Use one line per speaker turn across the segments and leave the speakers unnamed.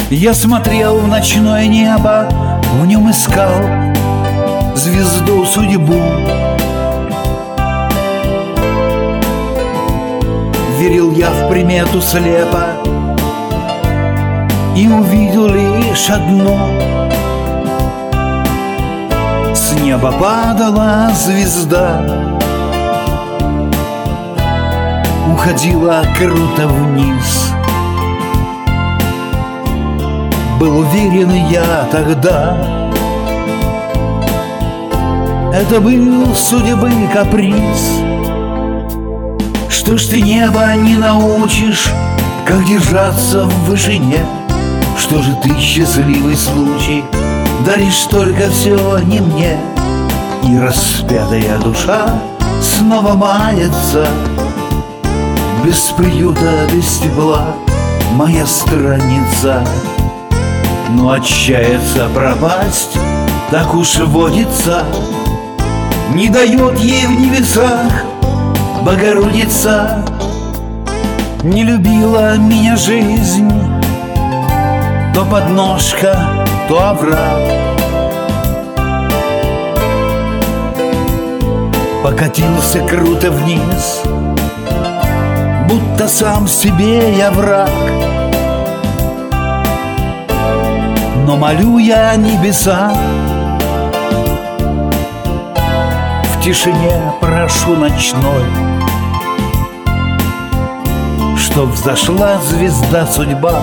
Я смотрел в ночное небо, в нем искал звезду судьбу. Верил я в примету слепо и увидел лишь одно: с неба падала звезда, уходила круто вниз. Был уверен я тогда, это был судьбы каприз. Что ж ты небо не научишь, как держаться в вышине? Что же ты, счастливый случай, даришь только все не мне? И распятая душа снова мается, без приюта, без тепла моя страница. Но отчаяться пропасть, так уж водится, не дает ей в небесах Богородица. Не любила меня жизнь, то подножка, то овраг. Покатился круто вниз, будто сам себе я враг. Но молю я небеса, в тишине прошу ночной, чтоб взошла звезда судьба,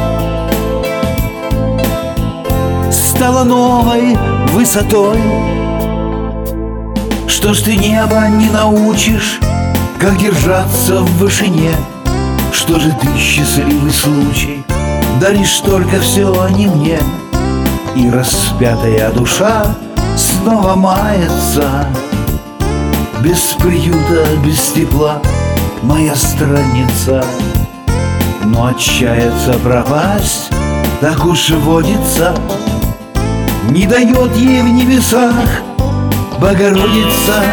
стала новой высотой. Что ж ты небо не научишь, как держаться в вышине? Что же ты, счастливый случай, даришь только все не мне? И распятая душа снова мается, без приюта, без тепла моя страница. Но отчаяться пропасть, так уж водится, не дает ей в небесах Богородица.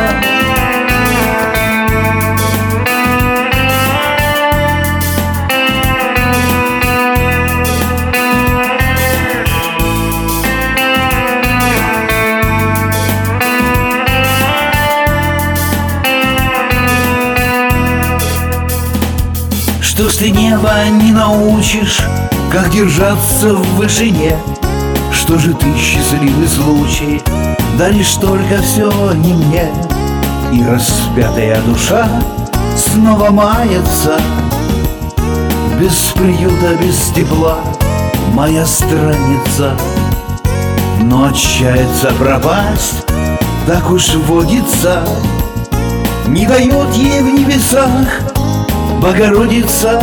Что ж ты небо не научишь, как держаться в вышине? Что же ты, счастливый случай, даришь только все не мне? И распятая душа снова мается, без приюта, без тепла моя страница. Но отчаяться пропасть, так уж водится, не дает ей в небесах Богородица.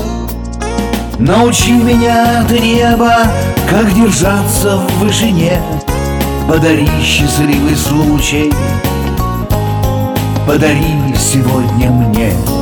Научи меня, ты небо, как держаться в вышине. Подари счастливый случай, подари сегодня мне.